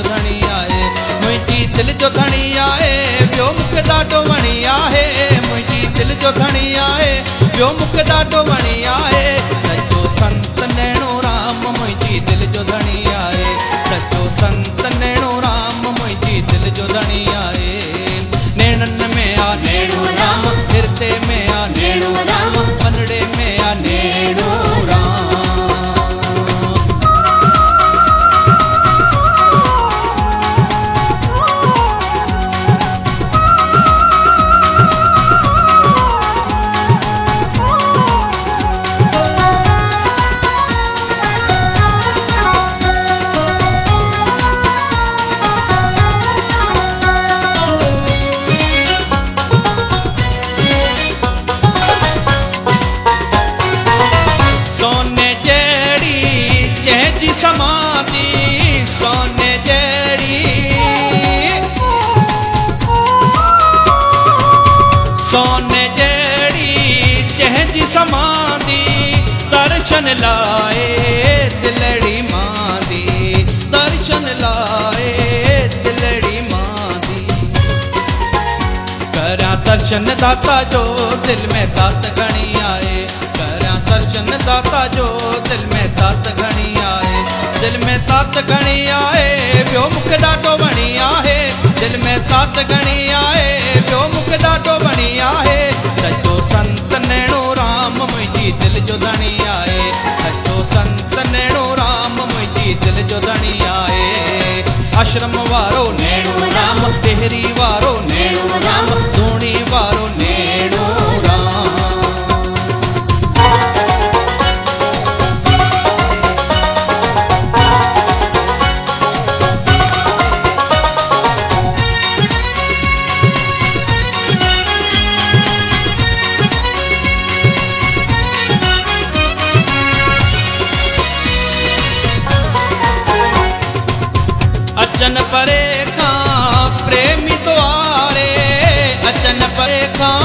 धणी आहे मुंहिंजी दिलि जो धणी आहे ॿियो मूंखे ॾाढो वणी आहे मुंहिंजी दिलि जो धणी आहे ॿियो मूंखे ॾाढो वणी आहे सचो संत नैणो राम मुंहिंजी दिलि जो धणी आहे सचो संत नैणो राम मुंहिंजी दिलि जो धणी आहे नैणनि में आ नैणो राम हिरदे में आ नैणो राम पनड़े में आ नैणो राम सोने जड़ी जंहिंजी समाधि सोने जड़ी सोने जड़ी जंहिंजी समाधि दर्शन लाए दिलड़ी मांदी दर्शन लाए दिलड़ी मांदी करा दर्शन दाता जो दिल में तात घणी आए दर्शन दाता जो दिल में तात घणी आहे दिल में तात घणी आहे ॿियो मूंखे ॾाढो वणी आहे दिल में तात घणी आहे ॿियो मूंखे ॾाढो वणी आहे सचो संत नैणो राम मुंहिंजी दिलि जो धणी आहे सचो संत नैणो राम मुंहिंजी दिलि जो धणी आहे आश्रम वारो नैणो राम टेहरी वारो नैणो राम धूणी वारो नैणो राम अचन परे खां प्रेमी द्वारे अचन परे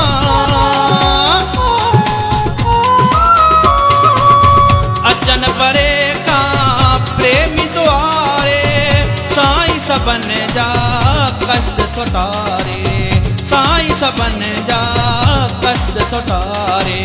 अचन परे खां प्रेमी द्वारे साईं सभिनि जा कष्ट थो टारे साईं सभिनि जा कष्ट थो टारे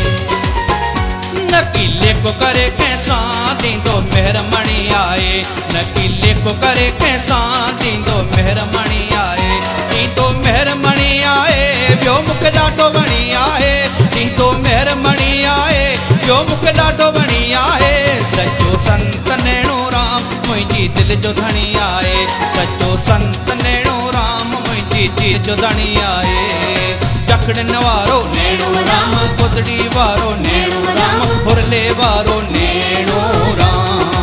नकीले को करे कैसां दींदो मेहरमणी आए नकीले को करे कैसां दींदो मेहरमणी आए दींदो मेहरमणी आए ॿियो मूंखे ॾाढो वणी आहे दींदो मेहरमणी आए ॿियो मूंखे ॾाढो वणी आहे सचो संत नैणो राम मुंहिंजी दिलि जो धणी आहे सचो संत नैणो राम मुंहिंजी दिलि जो धणी आहे जखड़न वारो नैणो राम गोदड़ी वारो नैणो राम हुरले वारो नैणो राम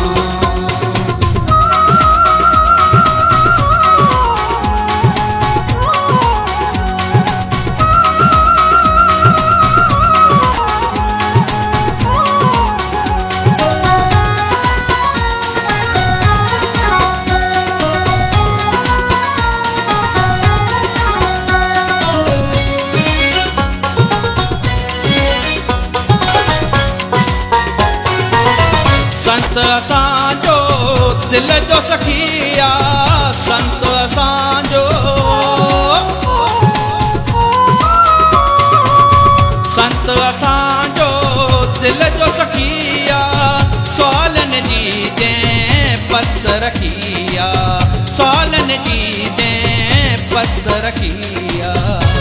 संत असांजो दिल जो सखिया संत असांजो संत असांजो दिल जो सखिया सवालनि जी जंहिं पत रखिया सवालनि जी जंहिं पत रखिया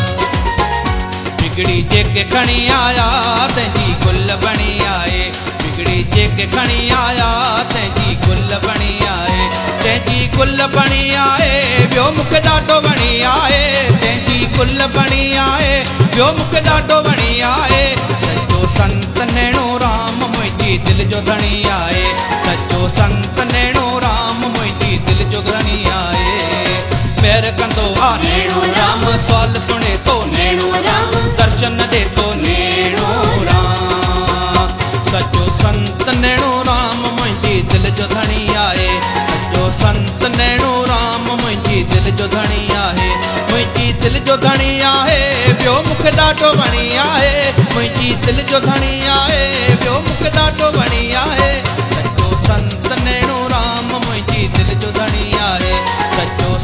बिगड़ी जेके खणी आया तंहिंजी गुल बणी आहे बिगड़ी जेके खणी आया तंहिंजी गुल बणी आहे तंहिंजी गुल बणी आहे ॿियो मूंखे ॾाढो वणी आहे तंहिंजी गुल बणी आहे ॿियो मूंखे ॾाढो वणी आहे सचो संत नैणो राम मुंहिंजी दिलि जो धणी आहे सचो संत नैणो राम मुंहिंजी दिलि जो धणी आहे महिर कंदो आ नैणो राम सवाल सुणे थो नैणो राम दर्शन ॾे थो नैणो राम सचो संत नैणो राम मुंहिंजी दिलि जो धणी आहे सचो संत नैणो राम मुंहिंजी दिलि जो धणी आहे मुंहिंजी दिलि जो धणी आहे ॿियो मूंखे ॾाढो वणी आहे मुंहिंजी दिलि जो धणी आहे ॿियो मूंखे ॾाढो वणी आहे सचो संत नैणो राम मुंहिंजी दिलि जो धणी आहे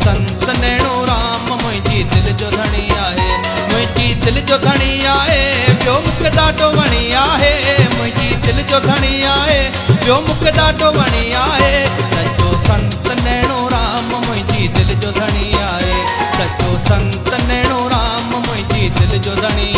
संत नैणो राम मुंहिंजी दिल जो धणी आहे मुंहिंजी दिल जो धणी आहे ॿियो मूंखे ॾाढो वणी आहे मुंहिंजी दिल जो धणी आहे ॿियो मूंखे ॾाढो वणी आहे सचो संत नैणो राम मुंहिंजी दिल जो धणी आहे सचो संत नैणो राम मुंहिंजी दिल जो धणी